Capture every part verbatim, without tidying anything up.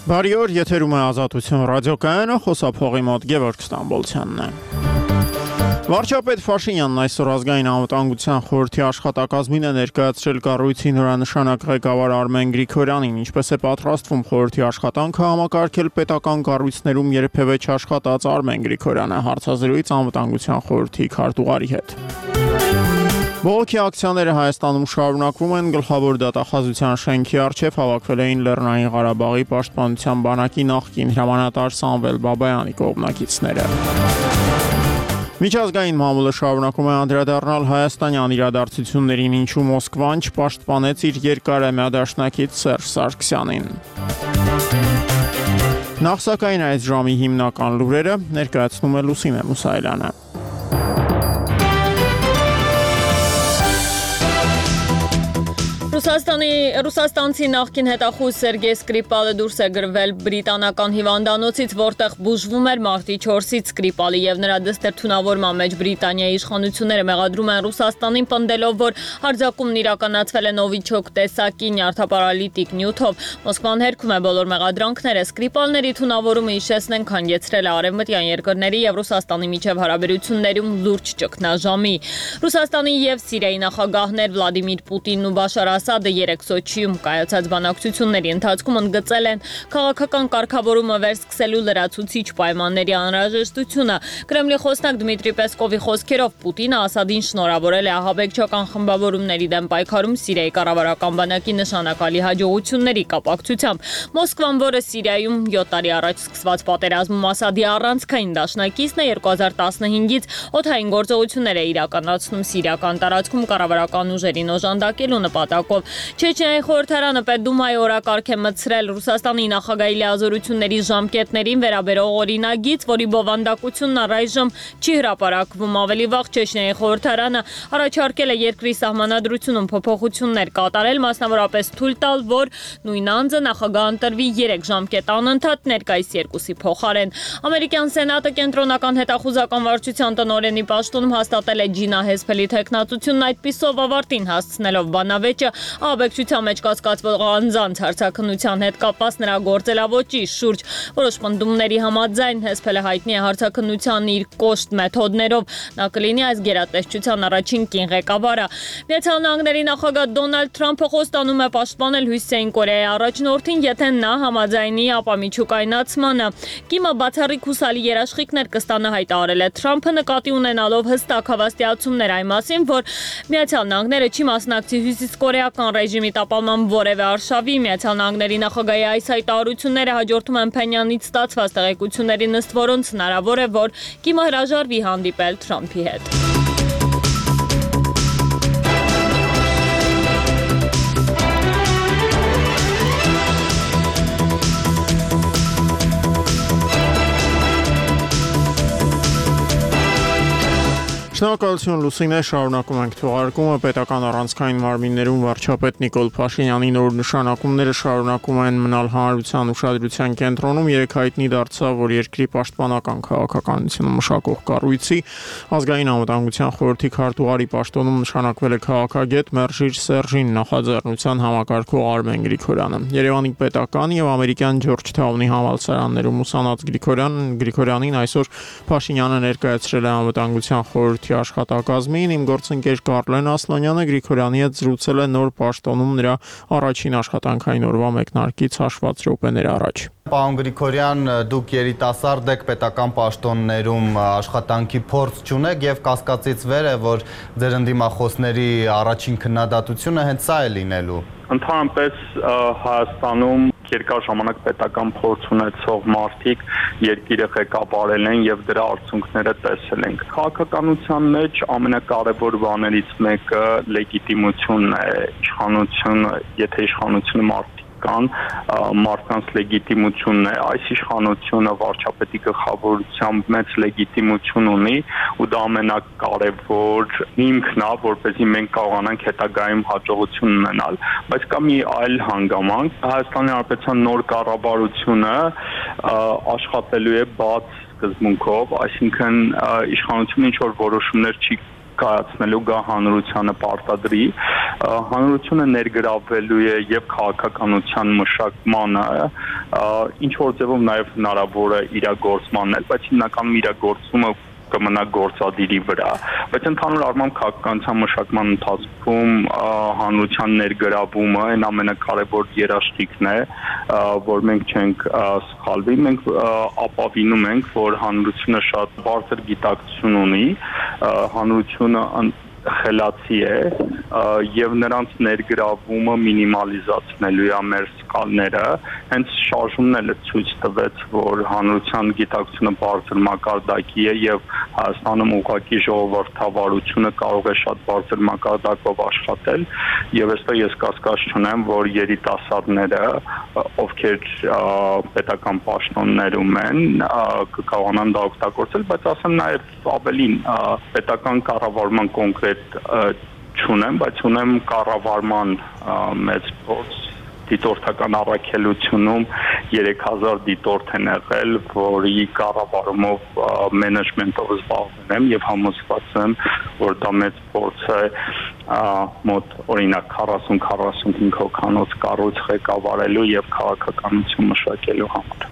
Բարի օր, եթերում է Ազատություն ռադիոկայանը, խոսափողի մոտ Գևորգ Ստամբոլցյանն է։ Վարչապետ Փաշինյանն այսօր ազգային անվտանգության խորհրդի աշխատակազմին է ներկայացրել կառույցի նորանշանակ ղեկավար Արմեն Գրիգորյանին, ինչպես է պատրաստվում խորհրդի աշխատանքը համակարգել պետական կառույցներում երբևէ չաշխատած Արմեն Գրիգորյանը, հարցազրույց անվտանգության խորհրդի քարտուղարի հետ։ Բողոքի ակցիաները Հայաստանում շարունակվում են, գլխավոր դատախազության շենքի առջև հավաքվել էին Լեռնային Ղարաբաղի պաշտպանության բանակի նախկին հրամանատար Սամվել Բաբայանի կողմնակիցները։ Միջազգային մամուլը շարունակում է անդրադառնալ հայաստանյան իրադարձություններին, ինչու Մոսկվան չպաշտպանեց իր երկարամյա դաշնակից Սերժ Սարգսյանին։ Նախ սակայն այս ժամի հիմնական լուրերը ներկայացնում է Լուսինե Մուսայելյանը։ Ռուսաստանի Ռուսաստանցի նախկին հետախուզ Սերգեյ Սկրիպալը դուրս է գրվել բրիտանական հիվանդանոցից, որտեղ բուժվում էր մարտի չորսից Սկրիպալի եւ նրա դստերթունավորման մեջ Բրիտանիայի իշխանությունները մեղադրում են Ռուսաստանին, պնդելով, որ հարձակումն իրականացվել է նովիչոկ տեսակի նյարդապարալիտիկ նյութով։ Մոսկվան հերքում է բոլոր մեղադրանքները։ Սկրիպալների թունավորումը հիշեցնենք հանգեցրել է արևմտյան երկրների եւ Ռուսաստանի միջև հարաբերություններում լուրջ ճգնաժամի։ Ռուսաստանի եւ Սիրիայի նախագահներ Վլադիմիր Պուտինն ու Բաշար Ասադը երեք Սոչիում կայացած բանակցությունների ընթացքում ընդգծել են քաղաքական կարգավորումը վերսկսելու լրացուցիչ պայմանների անհրաժեշտությունը։ Կրեմլի խոսնակ Դմիտրի Պեսկովի խոսքերով Պուտինը Ասադին շնորհավորել է ահաբեկչական խմբավորումների դեմ պայքարում Սիրիայի կառավարական բանակի նշանակալի հաջողությունների կապակցությամբ։ Մոսկվան, որը Սիրիայում յոթ տարի առաջ սկսված պատերազմում Ասադի առանցքային դաշնակիցն է, երկու հազար տասնհինգից օդային գործողություններ է իրականացնում սիրիական տարածքում կառավարական ուժերին օժանդակելու նպատակով։ Չեչենիայի խորհրդարանը Պետդումայի օրակարգ է մտցրել Ռուսաստանի նախագահի լիազորությունների ժամկետներին վերաբերող օրինագիծ, որի բովանդակությունն առայժմ չի հրապարակվում։ Ավելի վաղ Չեչենիայի խորհրդարանը առաջարկել է երկրի սահմանադրությունում փոփոխություններ կատարել, մասնավորապես թույլ տալ, որ նույն անձը նախագահ ընտրվի երեք ժամկետ անընդհատ ներկայիս երկուսի փոխարեն։ Ամերիկյան Սենատը կենտրոնական հետախուզական վարչության տնօրենի պաշտոնում հաստատել է Ջինա Հեսփելի թեկնածությունն, այդպիսով ավարտին հասցնելով բանավեճը ահաբեկչության մեջ կասկածվող անձանց հարցաքննության հետ կապված նրա գործելավոճի շուրջ։ Որոշ պնդումների համաձայն Հեսփելը հայտնի է հարցաքննության իր կոշտ մեթոդներով։ Նա կլինի այս գերատեսչության առաջին կին ղեկավարը։ Միացյալ Նահանգների նախագահ Դոնալդ Թրամփը խոստանում է պաշտպանել Հյուսիսային Կորեայի առաջնորդին, եթե նա համաձայնի ապա միջուկայնացմանը։ Կիմը բացառիկ հուսալի երաշխիքներ կստանա, հայտարարել է Թրամփը, նկատի ունենալով հստակ հավաստիացումներ այն մասին, որ Միացյալ Նահանգները չի մասնակցի Հյուսիսկորեական ռեժիմի տապալման որևէ արշավի։ Միացյալ Նահանգների նախագահի այս հայտարարությունները հաջորդում են Փենյանից ստացված տեղեկություններին, ըստ որոնց հնարավոր է, որ Կիմը հրաժարվի հանդիպել Թրամփի հետ։ Շնորհակալություն Լուսինե, շարունակում ենք թողարկումը։ Պետական առանցքային մարմիններում վարչապետ Նիկոլ Փաշինյանի նոր նշանակումները շարունակում են մնալ հանրության ուշադրության կենտրոնում։ Երեկ հայտնի դարձավ, որ երկրի պաշտպանական քաղաքականությունը մշակող կառույցի ազգային անվտանգության խորհրդի քարտուղարի պաշտոնում նշանակվել է քաղաքագետ Մերժիր Սերժին նախաձեռնության համակարգող Արմեն Գրիգորյանը։ Երևանի պետական եւ ամերիկյան Ջորջթաունի համալսարաններում ուսանած Գրիգորյան Գրիգորյանին այսօր Փաշինյանը ներկայացրել է անվտանգության խորհրդի աշխատակազմին։ Իմ գործընկեր Կարլեն Ասլանյանը Գրիգորյանի հետ զրուցել է նոր պաշտոնում նրա առաջին աշխատանքային օրվա մեկնարկից հաշված րոպեներ առաջ։ Պարոն Գրիգորյան, դուք երիտասարդ եք, պետական պաշտոններում աշխատանքի փորձ չունեք եւ կասկածից վեր է, որ ձեր ընդդիմախոսների առաջին քննադատությունը հենց սա է լինելու։ Ընդհանրապես Հայաստանում երկար ժամանակ պետական փորձ ունեցող մարդիկ երկիրը ղեկավարել են եւ դրա արդյունքները տեսել ենք։ Քաղաքականության մեջ ամենակարևոր բաներից մեկը լեգիտիմությունն է, իշխանությունը, եթե իշխանությունը մարդ կան, մարդկանց լեգիտիմությունն է, այս իշխանությունը վարչապետի գլխավորությամբ մեծ լեգիտիմություն ունի ու դա ամենակարևոր հիմքն է, որպեսզի մենք կարողանանք հետագայում հաջողություն ունենալ, բայց կա մի այլ հանգամանք, Հայաստանի Հանրապետության նոր կառավարությունը աշխատելու է բաց սկզբունքով, այսինքն իշխանությունը ինչ որ որոշումներ չի կայացնելու գա հանրությանը պարտադրի, հանրությունը ներգրավվելու է եւ քաղաքականության մշակմանը, ինչ որ ձևով նաեւ հնարավոր է իրագործմանն էլ, բայց հիմնականում իրագործումը կմնա գործադիրի վրա, բայց ընդհանուր առմամբ քաղաքականության մշակման ընթացքում հանրության ներգրավումը այն ամենակարևոր երաշխիքն է, որ մենք չենք սխալվի, մենք ապավինում ենք, որ հանրությունը շատ բարձր գիտակցություն ունի, հանրությունը խելացի է եւ նրանց ներգրավումը մինիմալիզացնելու է մեր սկալները, հենց շարժումն էլ ցույց տվեց, որ հանրության գիտակցությունը բարձր մակարդակի է եւ Հայաստանում ուղղակի ժողովրդավարությունը կարող է շատ բարձր մակարդակով աշխատել եւ այստեղ ես կասկած չունեմ, որ երիտասարդները, ովքեր պետական պաշտոններում են, կկարողանան դա օգտագործել, բայց ասեմ նաեւ ավելին պետական կառավարման կոնկրետ չունեմ, բայց ունեմ կառավարման մեծ փորձ դիտորդական առաքելությունում երեք հազար դիտորդ են եղել, որի կառավարումով մենեջմենտով զբաղվում եմ եւ համոզված եմ, որ դա մեծ փորձ է մոտ օրինակ քառասուն քառասունհինգ հոգանոց կառույց ղեկավարելու եւ քաղաքականություն մշակելու համար։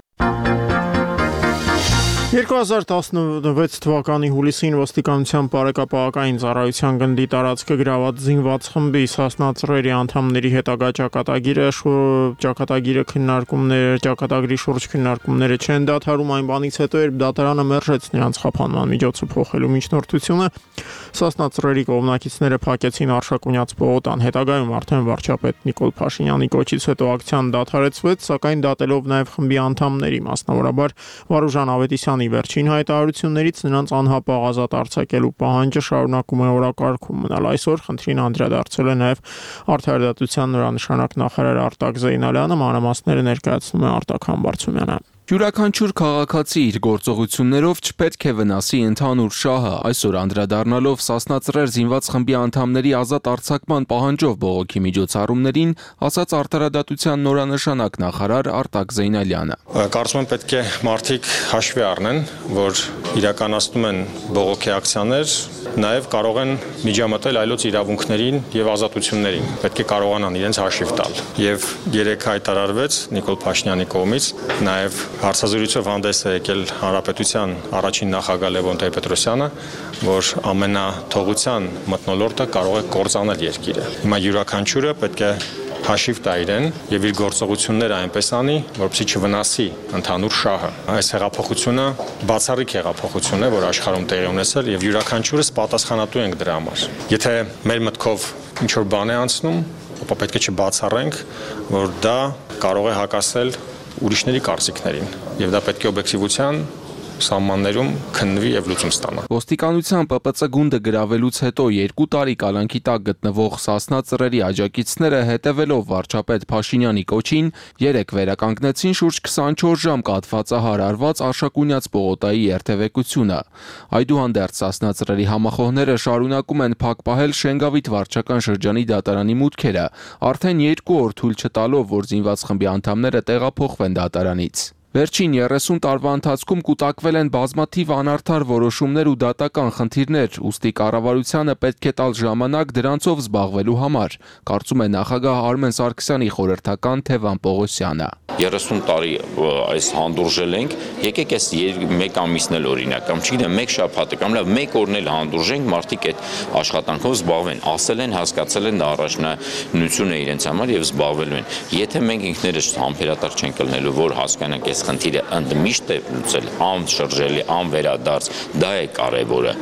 երկու հազար տասնվեց թվականի հուլիսին ոստիկանության բարեկապահական ծառայության գնդի տարածքը գրաված զինված խմբի Սասնա ծռերի անդամների հետագա ճակատագիրը ճակատագիրը քննարկումներ ճակատագրի շուրջ քննարկումները չեն դադարում այն բանից հետո երբ դատարանը մերժեց նրանց խափանման միջոցը փոխելու միջնորդությունը Սասնա ծռերի կողմնակիցները փակեցին Արշակունյաց պողոտան հետագայում արդեն վարչապետ Նիկոլ Փաշինյանի կոչից հետո ակցիան դադարեցվեց սակայն դատելով նաև խմբի անդամների մասնավորաբար Վարուժան Ավետիսյանի վերջին հայտարարություններից նրանց անհապաղ ազատ արձակելու պահանջը շարունակում է օրակարգում մնալ այսօր խնդրին անդրադարձել է նաև Արդարադատության նորանշանակ նախարար Արտակ Զեյնալյանը մանրամասները ներկայացնում է Արտակ Համբարձումյանը Յուրաքանչյուր քաղաքացի իր գործողություններով չպետք է վնասի ընդհանուր շահը, այսօր անդրադառնալով Սասնա ծռեր զինված խմբի անդամների ազատ արձակման պահանջով բողոքի միջոցառումներին, ասաց Արդարադատության նորանշանակ նախարար Արտակ Զեյնալյանը։ Կարծում եմ պետք է մարդիկ հաշվի առնեն, որ իրականացնում են բողոքի ակցիաներ, նաև կարող են միջամտել այլոց իրավունքներին եւ ազատություններին։ Պետք է կարողանան իրենց հաշիվ տալ։ Եվ երեք հայտարարվեց Նիկոլ Փաշինյանի կողմից նաև հարցազրույցով հանդես է եկել Հանրապետության առաջին նախագահ Լևոն Տեր-Պետրոսյանը, որ ամենաթողության մթնոլորտը կարող է կործանել երկիրը։ Հիմա յուրաքանչյուրը պետք է հաշիվ տա իրեն եւ իր գործողությունները այնպես անի, որպեսզի չվնասի ընդհանուր շահը։ Այս հեղափոխությունը բացառիկ հեղափոխություն է, որ աշխարհում տեղի ունեցել եւ յուրաքանչյուրս պատասխանատու ենք դրա համար։ Եթե մեր մտքով ինչ որ բան է անցնում, ապա պետք է չբացառենք, որ դա կարող է հակասել ուրիշների կարծիքներին եւ դա պետք է օբյեկտիվության սահմաններում քննվի եւ լուծում ստանա։ Ոստիկանության Պ Պ Ց գունդը գրավելուց հետո երկու տարի կալանքի տակ գտնվող Սասնա ծռերի աջակիցները հետևելով վարչապետ Փաշինյանի կոչին երեք վերականգնեցին շուրջ քսանչորս ժամ կաթվածահար արված Արշակունյաց պողոտայի երթևեկությունը։ Այդուհանդերձ Սասնա ծռերի համախոհները շարունակում են փակ պահել Շենգավիթ վարչական շրջանի դատարանի մուտքերը, արդեն երկու օր թույլ չտալով, որ զինված խմբի անդամները տեղափոխվեն դատարանից։ Վերջին երեսուն տարվա ընթացքում կուտակվել են բազմաթիվ անարդար որոշումներ ու դատական խնդիրներ, ուստի կառավարությանը պետք է տալ ժամանակ դրանցով զբաղվելու համար, կարծում է նախագահ Արմեն Սարգսյանի խորհրդական Թևան Պողոսյանը։ երեսուն տարի այս հանդուրժել ենք, եկեք այս մեկ ամիսն էլ օրինակ, կամ չգիտեմ, մեկ շաբաթ կամ լավ մեկ օրն էլ հանդուրժենք, մարդիկ այդ աշխատանքով զբաղվեն, ասել են, հասկացել են դա առաջնահերթություն է իրենց համար եւ զբաղվելու են։ Եթե մենք ինքներս համբերատար չենք ելնելու, որ հասկանանք այս խնդիրը ընդմիշտ է լուծել, անշրջելի, անվերադարձ, դա է կարևորը,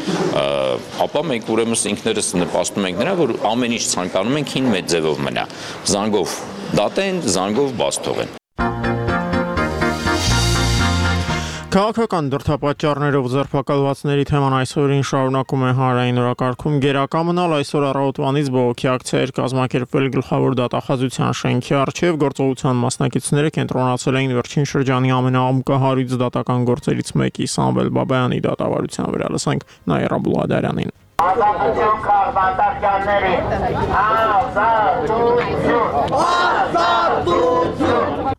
ապա մենք ուրեմն ինքներս նպաստում ենք նրա, որ ամեն ինչ ցանկանում ենք հին մեծ ձևով մնա, զանգով դատեն, զանգով բաց թողեն։ Քաղաքական դրդապատճառներով ձերբակալվածների թեման այսօրին շարունակում է հանրային օրակարգում գերակա մնալ այսօր առավոտվանից բողոքի ակցիա էր կազմակերպվել գլխավոր դատախազության շենքի առջև գործողության մասնակիցները կենտրոնացել էին վերջին շրջանի ամենաամկահարույց դատական գործերից մեկի Սամվել Բաբայանի դատավարության վրա լսենք Նաիրա Բուլադարյանին Ազատություն քաղաքացիների, ազատություն, ազատություն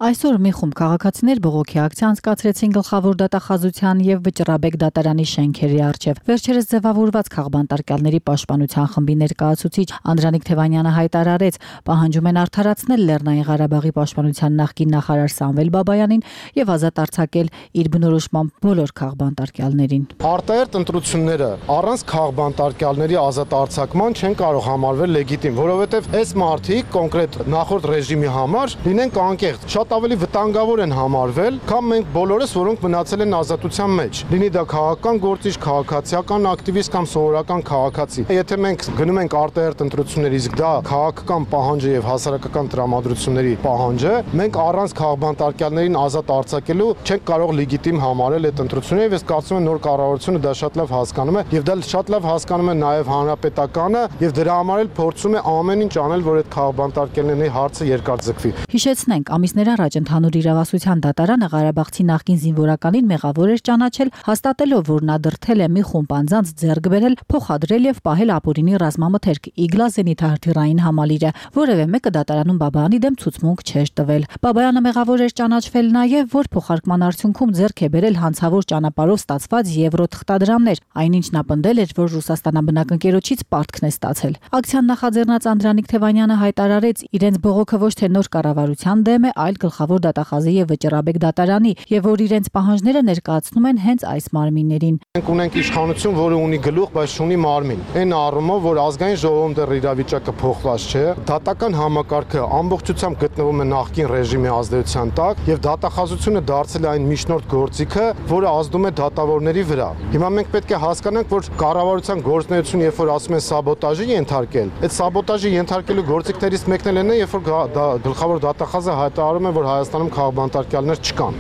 Այսօր մի խումբ քաղաքացիներ բողոքի ակցիա անցկացրեցին Գլխավոր դատախազության եւ Վճռաբեկ դատարանի շենքերի առջեւ։ Վերջերս ձևավորված քաղբանտարկյալների պաշտպանության խմբի ներկայացուցիչ Անդրանիկ Թևանյանը հայտարարեց, պահանջում են արդարացնել Լեռնային Ղարաբաղի պաշտպանության նախկին նախարար Սամվել Բաբայանին եւ ազատ արձակել իր բնորոշմամբ բոլոր քաղբանտարկյալներին։ Արտահերտ ընտրությունները առանց քաղբանտարկյալների ազատ արձակման չեն կարող համարվել լեգիտիմ, որովհետեւ այս մարդիկ կոնկրետ նախորդ ռեժիմի համար լինեն անկեղծ, շատ ավելի վտանգավոր են համարվել, քան մենք բոլորս, որոնք մնացել են ազատության մեջ։ Լինի դա քաղաքական գործիչ, քաղաքացիական ակտիվիստ կամ սովորական քաղաքացի։ Եթե մենք գնում ենք արտահերտ ընտրություններ, իսկ դա քաղաքական պահանջ է եւ հասարակական տրամադրությունների պահանջ է, մենք առանց քաղբանտարկյալներին ազատ արձակելու չենք կարող լեգիտիմ համարել այդ ընտրությունները, եւ ես կարծում եմ նոր կառավարությունը դա շատ լավ հասկանում է եւ դա շատ լավ հասկանում է նաեւ հանրապետականը եւ դրա համար էլ փորձում է ամեն ինչ անել, որ այդ քաղբանտարկյալների հարցը երկարաձգվի։ Հիշեցնենք, ամիսներ առաջ ընդհանուր իրավասության դատարանը Ղարաբաղցի նախկին զինվորականին մեղավոր էր ճանաչել, հաստատելով, որ նա դրդել է մի խումբ անձանց ձեռք բերել, փոխադրել եւ պահել ապօրինի ռազմամթերք Իգլա զենիթահրթիռային համալիրը, որևէ մեկը դատարանում Բաբայանի դեմ ցուցմունք չէր տվել։ Բաբայանը մեղավոր էր ճանաչվել նաեւ, որ փոխարկման արդյունքում ձեռք է բերել հանցավոր ճանապարհով ստացված եվրո թղթադրամներ, այնինչ նա պնդել էր, որ ռուսաստանաբնակ ընկերոջից պարտքն է ստացել։ Ակցիան նախաձեռնած Անդրանիկ Թևանյանը հայտարարեց, իրենց բողոքը ոչ թե նոր կառավարության դեմ է, այլ Գլխավոր դատախազի եւ Վճռաբեկ դատարանի, եւ որ իրենց պահանջները ներկայացնում են հենց այս մարմիններին։ Մենք ունենք իշխանություն, որը ունի գլուխ, բայց չունի մարմին։ Այն առումով, որ ազգային ժողովում դեռ իրավիճակը փոխված չէ, դատական համակարգը ամբողջությամբ գտնվում է նախկին ռեժիմի ազդեցության տակ, եւ դատախազությունը դարձել է այն միջնորդ գործիքը, որը ազդում է դատավորների վրա։ Հիմա մենք պետք է հասկանանք, որ կառավարության գործունեությունը, երբ որ ասում են սաբոտաժի ենթարկել, այդ սաբոտաժի ենթարկելու գործիքներից մեկն էլ է, երբ որ Գլխավոր դատախազը հայտարարում է, որ Հայաստանում քաղբանտարկյալներ չկան։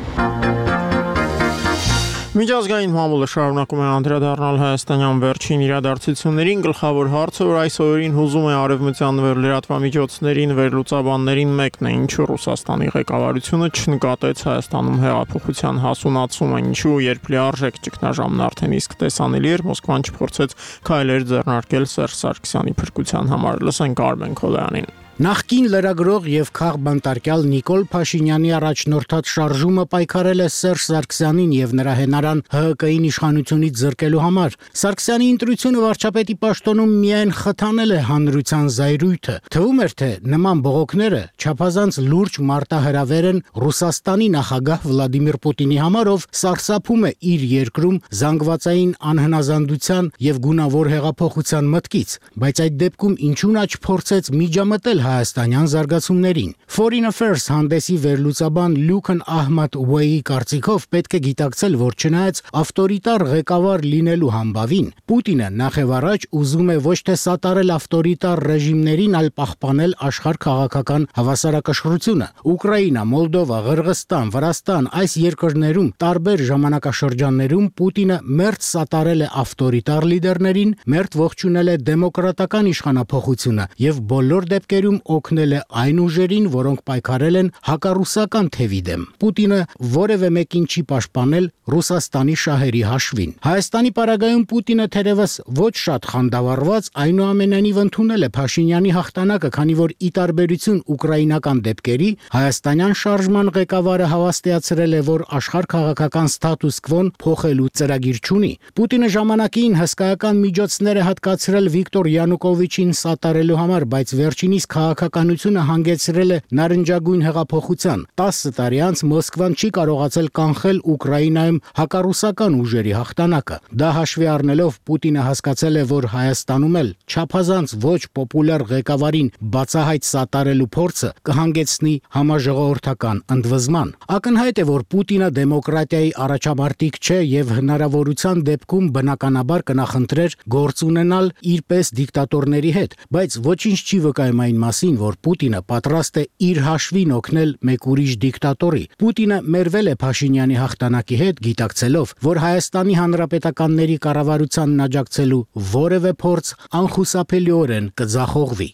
Միջազգային մամուլը շարունակում է անդրադառնալ հայաստանյան վերջին իրադարձություններին, գլխավոր հարցը, որ այս օրերին հուզում է արևմտյան լրատվամիջոցներին, վերլուծաբաններին մեկն է, ինչու Ռուսաստանի ղեկավարությունը չնկատեց Հայաստանում հեղափոխության հասունացումը, ինչու երբ լիարժեք ճգնաժամն արդեն իսկ տեսանելի էր, Մոսկվան չփորձեց քայլեր ձեռնարկել Սերժ Սարգսյանի փրկության համար։ Լսենք Արմեն Քոլյանին։ Նախկին լրագրող եւ քաղբանտարկյալ Նիկոլ Փաշինյանի առաջնորդած շարժումը պայքարել է Սերժ Սարգսյանին եւ նրա հենարան ՀՀԿ-ին իշխանությունից զրկելու համար։ Սարգսյանի ընտրությունը վարչապետի պաշտոնում միայն խթանել է հանրության զայրույթը։ Թվում էր, թե նման բողոքները չափազանց լուրջ մարտահրավեր են Ռուսաստանի նախագահ Վլադիմիր Պուտինի համար, ով սարսափում է իր երկրում զանգվածային անհնազանդության եւ գունավոր հեղափոխության մտքից, բայց այդ դեպքում ինչու նա չփորձեց միջամտել հայաստանյան զարգացումներին։ Foreign Affairs հանդեսի վերլուծաբան Լյուքն Ահմադ Ուեյի կարծիքով պետք է գիտակցել, որ չնայած ավտորիտար ղեկավար լինելու համբավին, Պուտինը նախևառաջ ուզում է ոչ թե սատարել ավտորիտար ռեժիմներին, այլ պահպանել աշխարհ քաղաքական հավասարակշռությունը։ Ուկրաինա, Մոլդովա, Ղրղստան, Վրաստան այս երկրներում տարբեր ժամանակաշրջաններում Պուտինը մերձ սատարել է ավտորիտար լիդերներին, մերձ ողջունել է դեմոկրատական իշխանափոխությունը եւ բոլոր դեպքերում օգնել է այն ուժերին, որոնք պայքարել են հակառուսական թևի դեմ։ Պուտինը որևէ մեկին չի պաշտպանել Ռուսաստանի շահերի հաշվին։ Հայաստանի պարագայում Պուտինը թերևս ոչ շատ խանդավառված, այնուամենայնիվ ընդունել է Փաշինյանի հաղթանակը, քանի որ ի տարբերություն ուկրաինական դեպքերի, հայաստանյան շարժման ղեկավարը հավաստիացրել է, որ աշխարհ քաղաքական ստատուս քվոն փոխելու ծրագիր չունի։ Պուտինը ժամանակին հսկայական միջոցներ է հատկացրել Վիկտոր Յանուկովիչին սատարելու համար, բայց վերջինիս քաղաքականությունը հանգեցրել է նարնջագույն հեղափոխության։ տասը տարի անց Մոսկվան չի կարողացել կանխել Ուկրաինայում հակառուսական ուժերի հաղթանակը։ Դա հաշվի առնելով Պուտինը հասկացել է, որ Հայաստանում էլ չափազանց ոչ պոպուլյար ղեկավարին բացահայտ սատարելու փորձը կհանգեցնի համաժողովրդական ընդվզման։ Ակնհայտ է, որ Պուտինը դեմոկրատիայի առաջամարտիկ չէ եւ հնարավորության դեպքում բնականաբար կնախընտրեր գործ ունենալ իր պես դիկտատորների հետ, բայց ոչինչ չի վկայում այն մասին, որ Պուտինը պատրաստ է իր հաշվին օգնել մեկ ուրիշ դիկտատորի։ Պուտինը մերվել է Փաշինյանի հաղթանակի հետ, գիտակցելով, որ Հայաստանի հանրապետականների կառավարությանն աջակցելու որևէ փորձ անխուսափելիորեն կձախողվի։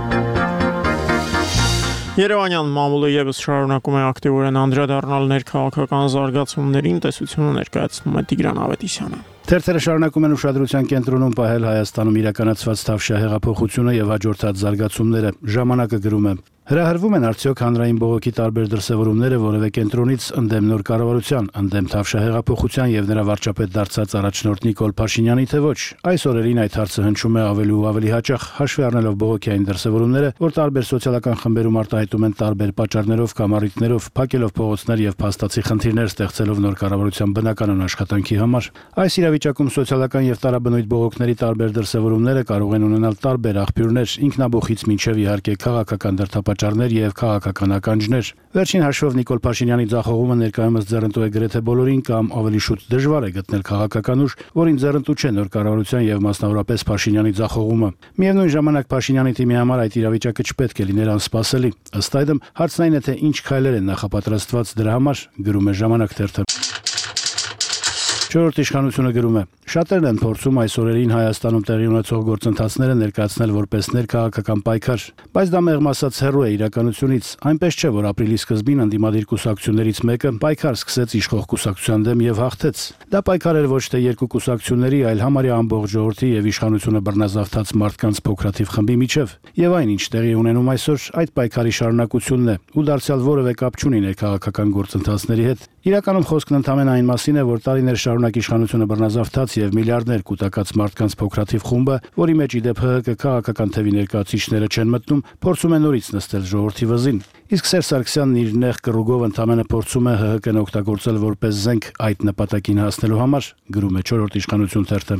Երևանյան մամուլը եւս շարունակում է ակտիվորեն անդրադառնալ ներքաղաքական զարգացումներին, տեսությունը ներկայացնում է Տիգրան Ավետիսյանը։ Թերթերը շարունակում են ուշադրության կենտրոնում պահել Հայաստանում իրականացված Թավշյա հեղափոխությունը եւ հաջորդած զարգացումները։ Ժամանակը գրում է. Հրահրվում են արդյոք հանրային բողոքի տարբեր դրսևորումները որևէ կենտրոնից ընդդեմ նոր կառավարության, ընդդեմ Թավշահեղափոխության եւ նրա վարչապետ դարձած առաջնորդ Նիկոլ Փաշինյանի, թե ոչ։ Այս օրերին այդ հարցը հնչում է ավելի ու ավելի հաճախ, հաշվի առնելով բողոքային դրսևորումները, որ տարբեր սոցիալական խմբերում արտահայտում են տարբեր պատճառներով կամ առիթներով, փակելով փողոցներ եւ փաստացի խնդիրներ ստեղծելով նոր կառավարության բնականon աշխատանքի համար։ Այս իրավիճակում սոցիալական եւ տարաբնույթ բողոքների տարբեր դրսևորումները կարող են ունենալ տարբեր աղբյուրներ, ինքնաբուխից մինչեւ իհարկե քաղաքական դրդապատճառներ եւ քաղաքական ականջներ։ Վերջին հաշվով Նիկոլ Փաշինյանի ձախողումը ներկայումս ձեռնտու է գրեթե բոլորին կամ ավելի շուտ դժվար է գտնել քաղաքական ուժ, որին ձեռնտու չէ նոր կառավարության եւ մասնավորապես Փաշինյանի ձախողումը։ Միևնույն ժամանակ Փաշինյանի թիմի համար այդ իրավիճակը չպետք է լիներ անսպասելի։ Ըստ այդմ, հարցն այն է, թե ինչ քայլեր են նախապատրաստված դրա համար, գրում է Ժամանակ թերթը։ Չորրորդ իշխանությունը գրում է. Շատերն են փորձում այս օրերին Հայաստանում տեղի ունեցող գործընթացները ներկայացնել որպես ներքաղաքական պայքար, բայց դա մեղմ ասած հեռու է իրականությունից։ Այնպես չէ, որ ապրիլի սկզբին ընդդիմադիր կուսակցություններից մեկը պայքար սկսեց իշխող կուսակցության դեմ եւ հաղթեց։ Դա պայքար էր ոչ թե երկու կուսակցությունների, այլ համարյա ամբողջ ժողովրդի եւ իշխանությունը բռնազավթած մարդկանց փոքրաթիվ խմբի միջև։ Եվ այն, ինչ տեղի ունենում այսօր, այդ պայքարի շարունակությունն է ու դարձյալ որևէ կապ չունի ներքաղաքական գործընթացների հետ։ Իրականում խոսքն ընդամենը այն մասին է, որ տարիներ շարունակ իշխանությունը բռնազավթած եւ միլիարդներ կուտակած մարդկանց փոքրաթիվ խումբը, որի մեջ ի դեպ ՀՀԿ քաղաքական թևի ներկայացուցիչները չեն մտնում, փորձում է նորից նստել ժողովրդի վզին։ Իսկ Սերժ Սարգսյանն իր նեղ կռուգով ընդամենը փորձում է ՀՀԿ-ն օգտագործել որպես զենք այդ նպատակին հասնելու համար, գրում է չորրորդ իշխանություն թերթը։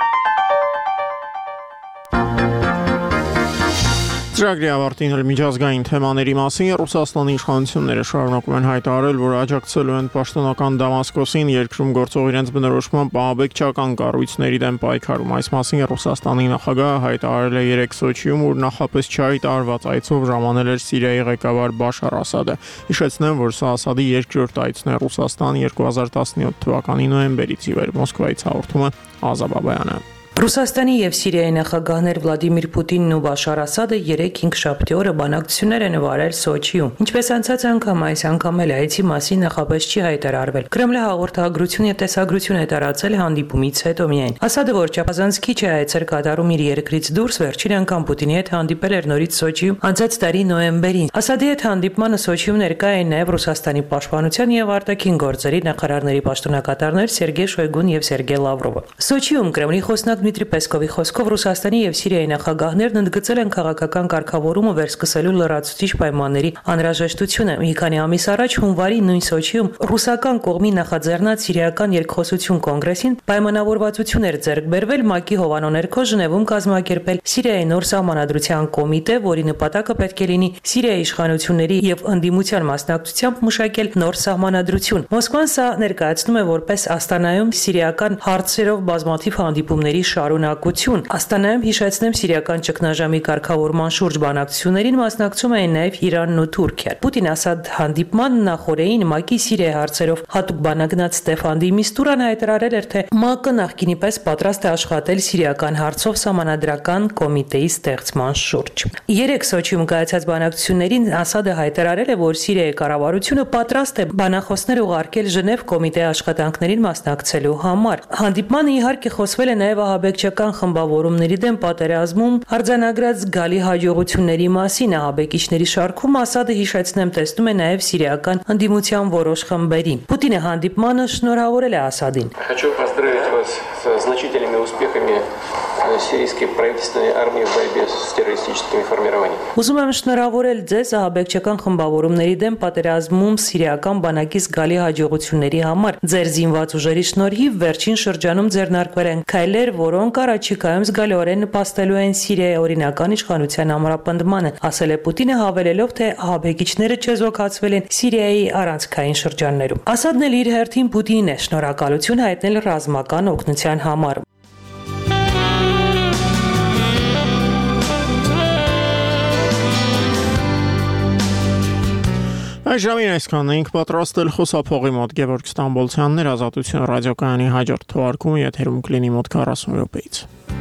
Ծրագրի ավարտին էլ միջազգային թեմաների մասին Ռուսաստանի իշխանությունները շարունակում են հայտարարել, որ աջակցելու են պաշտոնական Դամասկոսին երկրում գործող իրենց բնորոշմամբ ահաբեկչական կառույցների դեմ պայքարում։ Այս մասին Ռուսաստանի նախագահը հայտարարել է երեկ Սոչիում, ուր նախապես չհայտարարված այցով ժամանել էր Սիրիայի ղեկավար Բաշար Ասադը։ Հիշեցնեմ, որ սա Ասադի երկրորդ այցն է Ռուսաստան երկու հազար տասնյոթ թվականի նոյեմբերից ի վեր։ Մոսկվայից հաղորդում է Ազա Բաբայանը։ Ռուսաստանի եւ Սիրիայի նախագահներ Վլադիմիր Պուտինն ու Բաշար Ասադը երեկ հինգշաբթի օրը բանակցություններ են վարել Սոչիում։ Ինչպես անցած անգամ, այս անգամ էլ այցի մասին նախապես չի հայտարարվել։ Կրեմլը հաղորդագրություն եւ տեսագրություն է տարածել հանդիպումից հետո միայն։ Ասադը, որ չափազանց քիչ է այցեր կատարում իր երկրից դուրս, վերջին անգամ Պուտինի հետ հանդիպել էր նորից Սոչիում անցած տարի նոյեմբերին։ Ասադի հետ հանդիպմանը Սոչիում ներկա էին նաեւ Ռուսաստանի պաշտպանության եւ արտաքին գործերի նախարարների պաշտոնակատարներ Սերգեյ Շոյգուն եւ Սերգեյ Լավրովը։ Սոչիում Կրեմլի խոսնակ Դմիտրի Պեսկովի խոսքով Ռուսաստանի եւ Սիրիայի նախագահներն ընդգծել են քաղաքական կարգավորումը վերսկսելու լրացուցիչ պայմանների անհրաժեշտությունը։ Մի քանի ամիս առաջ հունվարի նույն Սոչիում ռուսական կողմի նախաձեռնած Սիրիական երկխոսություն կոնգրեսին պայմանավորվածություն էր ձեռք բերվել ՄԱԿ-ի հովանու ներքո Ժնևում կազմակերպել Սիրիայի նոր սահմանադրության կոմիտե, որի նպատակը պետք է լինի Սիրիայի իշխանությունների եւ ընդդիմության մասնակցությամբ մշակել նոր սահմանադրություն։ Մոսկվան սա ներկայացնում է որպես Աստանայում սիրիական հարցերով բազմաթիվ հանդիպումների շարունակություն։ Աստանայում, հիշեցնեմ, սիրիական ճգնաժամի կարգավորման շուրջ բանակցություններին մասնակցում էին նաև Իրանն ու Թուրքիան։ Պուտին-Ասադ հանդիպման նախորդին ՄԱԿ-ի Սիրիայի հարցերով հատուկ բանագնաց Ստեֆան Դի Միստուրան հայտարարել էր, թե ՄԱԿ-ը նախկինի պես պատրաստ է աշխատել սիրիական հարցով սահմանադրական կոմիտեի ստեղծման շուրջ։ Երեք Սոչիում կայացած բանակցություններին Ասադը հայտարարել է, որ Սիրիայի կառավարությունը պատրաստ է բանախոսներ ուղարկել Ժնև կոմիտեի աշխատանքներին մասնակցելու համար։ Հանդիպմանը իհարկե խոսվել է նաև ահաբեկչական խմբավորումների դեմ պատերազմում արձանագրած զգալի հաջողությունների մասին։ Ահաբեկիչների շարքում Ասադը, հիշեցնեմ, տեսնում է նաև սիրիական ընդդիմության որոշ խմբերին։ Պուտինը հանդիպմանը շնորհավորել է Ասադին։ Хочу поздравить вас с значительными успехами сирийской правительственной армии в борьбе с террористическими формированиями։ Ուզում եմ շնորհավորել ձեզ ահաբեկչական խմբավորումների դեմ պատերազմում սիրիական բանակի զգալի հաջողությունների համար։ Ձեր զինված ուժերի շնորհիվ վերջին շրջանում ձեռնարկվել են քայլեր, որոնք առաջիկայում զգալիորեն նպաստելու են Սիրիայի օրինական իշխանության ամրապնդմանը, ասել է Պուտինը, հավելելով, թե ահաբեկիչները չեզոքացվել են Սիրիայի առանցքային շրջաններում։ Ասադն էլ իր հերթին Պուտինին է շնորհակալություն հայտնել ռազմական օգնության համար։ Այս ժամին այսքանն էինք պատրաստել խոսափողի մոտ Գևորգ Ստամբոլցյանն էր, Ազատություն ռադիոկայանի հաջորդ թողարկումը եթերում կլինի մոտ քառասուն րոպեից։